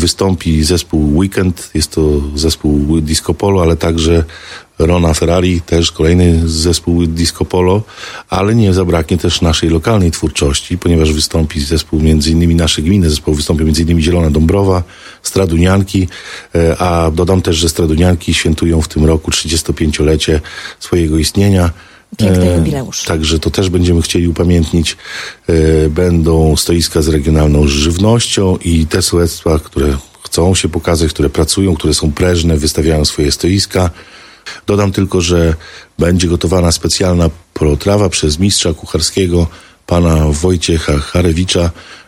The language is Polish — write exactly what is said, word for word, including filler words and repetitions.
wystąpi zespół Weekend, jest to zespół Disco Polo, ale także Rona Ferrari, też kolejny zespół Disco Polo, ale nie zabraknie też naszej lokalnej twórczości, ponieważ wystąpi zespół między innymi nasze gminy, zespół wystąpi między innymi Zielona Dąbrowa, Stradunianki, a dodam też, że Stradunianki świętują w tym roku trzydziestopięciolecie swojego istnienia. Piękny jubileusz. Także to też będziemy chcieli upamiętnić. Będą stoiska z regionalną żywnością i te sołectwa, które chcą się pokazać, które pracują, które są prężne, wystawiają swoje stoiska. Dodam tylko, że będzie gotowana specjalna potrawa przez mistrza kucharskiego, pana Wojciecha Charewicza,